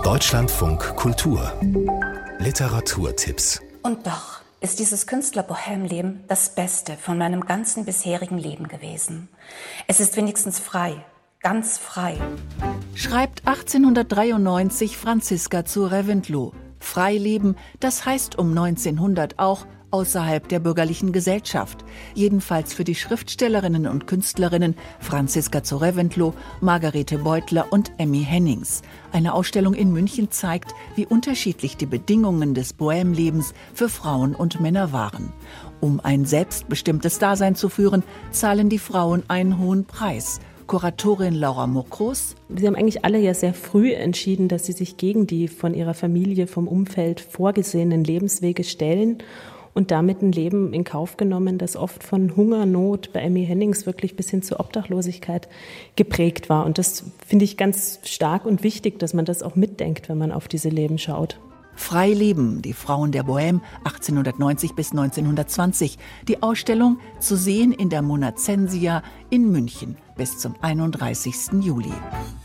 Deutschlandfunk Kultur Literaturtipps. Und doch ist dieses Künstler-Bohème-Leben das Beste von meinem ganzen bisherigen Leben gewesen. Es ist wenigstens frei, ganz frei. Schreibt 1893 Franziska zu Reventlow. Frei leben, das heißt um 1900 auch außerhalb der bürgerlichen Gesellschaft. Jedenfalls für die Schriftstellerinnen und Künstlerinnen Franziska zu Reventlow, Margarete Beutler und Emmy Hennings. Eine Ausstellung in München zeigt, wie unterschiedlich die Bedingungen des Bohème-Lebens für Frauen und Männer waren. Um ein selbstbestimmtes Dasein zu führen, zahlen die Frauen einen hohen Preis. Kuratorin Laura Mokros. Sie haben eigentlich alle ja sehr früh entschieden, dass sie sich gegen die von ihrer Familie, vom Umfeld vorgesehenen Lebenswege stellen und damit ein Leben in Kauf genommen, das oft von Hungernot bei Emmy Hennings wirklich bis hin zur Obdachlosigkeit geprägt war. Und das finde ich ganz stark und wichtig, dass man das auch mitdenkt, wenn man auf diese Leben schaut. Frei leben, die Frauen der Bohème 1890 bis 1920. Die Ausstellung zu sehen in der Monacensia in München bis zum 31. Juli.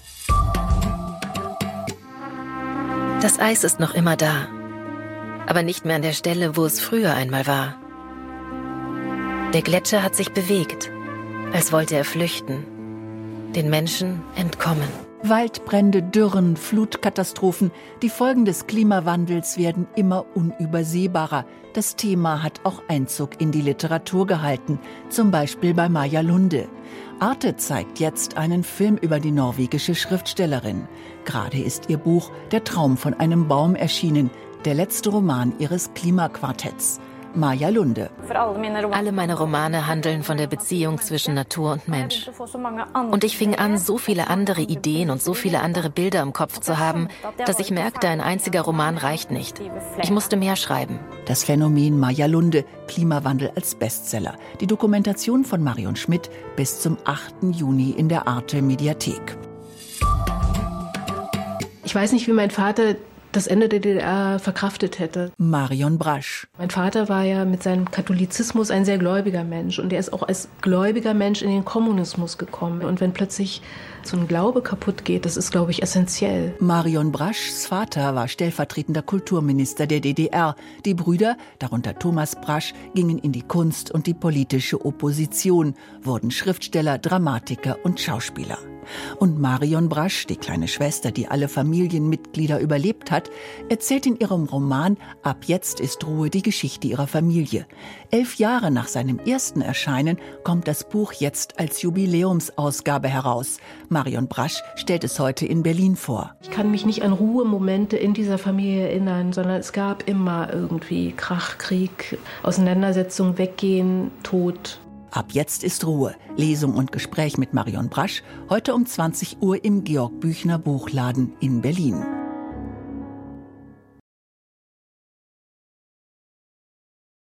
Das Eis ist noch immer da, aber nicht mehr an der Stelle, wo es früher einmal war. Der Gletscher hat sich bewegt, als wollte er flüchten, den Menschen entkommen. Waldbrände, Dürren, Flutkatastrophen, die Folgen des Klimawandels werden immer unübersehbarer. Das Thema hat auch Einzug in die Literatur gehalten, zum Beispiel bei Maja Lunde. Arte zeigt jetzt einen Film über die norwegische Schriftstellerin. Gerade ist ihr Buch Der Traum von einem Baum erschienen, der letzte Roman ihres Klimaquartetts. Maja Lunde. Alle meine Romane handeln von der Beziehung zwischen Natur und Mensch. Und ich fing an, so viele andere Ideen und so viele andere Bilder im Kopf zu haben, dass ich merkte, ein einziger Roman reicht nicht. Ich musste mehr schreiben. Das Phänomen Maja Lunde, Klimawandel als Bestseller. Die Dokumentation von Marion Schmidt bis zum 8. Juni in der Arte-Mediathek. Ich weiß nicht, wie mein Vater das Ende der DDR verkraftet hätte. Marion Brasch. Mein Vater war ja mit seinem Katholizismus ein sehr gläubiger Mensch und er ist auch als gläubiger Mensch in den Kommunismus gekommen. Und wenn plötzlich so ein Glaube kaputt geht, das ist, glaube ich, essentiell. Marion Braschs Vater war stellvertretender Kulturminister der DDR. Die Brüder, darunter Thomas Brasch, gingen in die Kunst und die politische Opposition, wurden Schriftsteller, Dramatiker und Schauspieler. Und Marion Brasch, die kleine Schwester, die alle Familienmitglieder überlebt hat, erzählt in ihrem Roman Ab jetzt ist Ruhe die Geschichte ihrer Familie. 11 Jahre nach seinem ersten Erscheinen kommt das Buch jetzt als Jubiläumsausgabe heraus. Marion Brasch stellt es heute in Berlin vor. Ich kann mich nicht an Ruhemomente in dieser Familie erinnern, sondern es gab immer irgendwie Krach, Krieg, Auseinandersetzung, Weggehen, Tod. Ab jetzt ist Ruhe. Lesung und Gespräch mit Marion Brasch heute um 20 Uhr im Georg Büchner Buchladen in Berlin.